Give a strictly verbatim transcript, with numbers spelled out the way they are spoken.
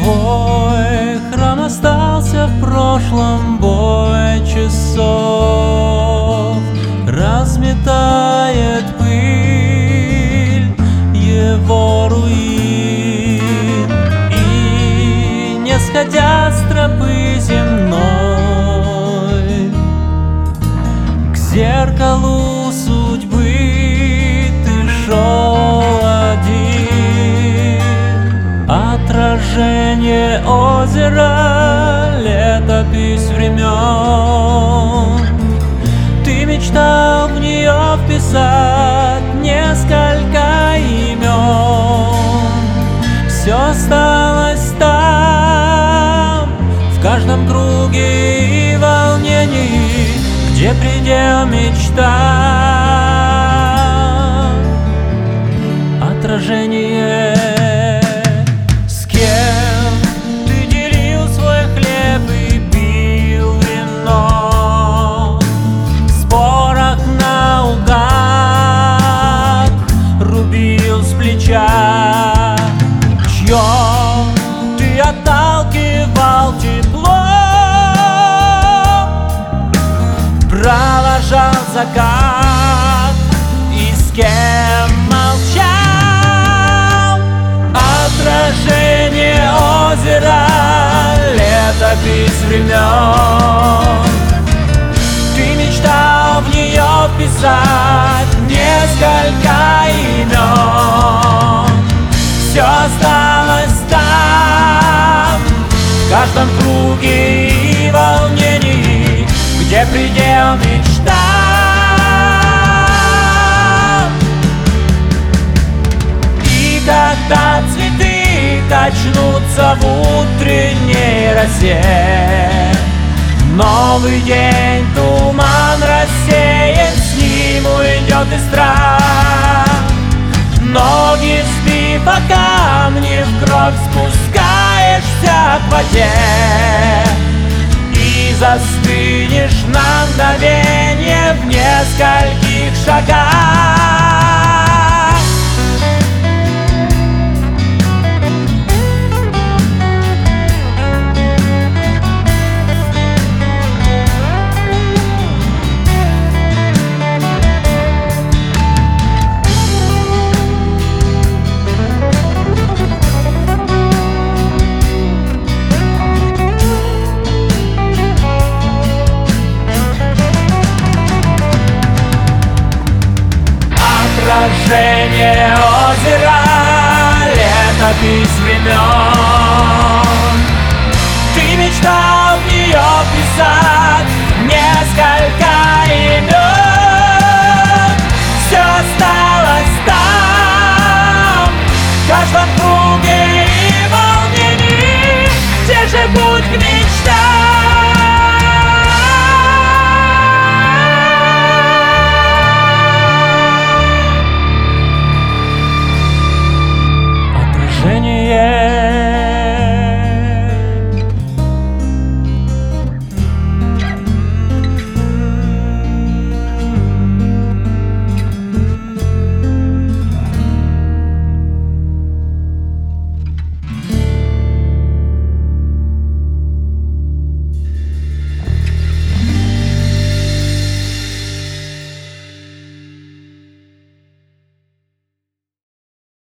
Твой храм остался в прошлом, бой часов разметает пыль его руин, и не сходя с тропы земной к зеркалу судьбы ты шел один. Отражение озера, летопись времен. Ты мечтал в нее вписать несколько имен. Все осталось там, в каждом круге и волнении, где предел мечта. Отражение. Чье ты отталкивал тепло, провожал закат и с кем молчал. Отражение озера, летопись времен. Ты мечтал в нее вписать несколько имен. Все осталось там, в каждом круге и волнении, где предел мечта. И когда цветы качнутся в утренней росе, новый день туман рассеет, с ним уйдет и страх. Ноги сбив по камни, в кровь спускаешься к воде и застынешь на мгновенье в нескольких шагах. Отражение озера, летопись времен.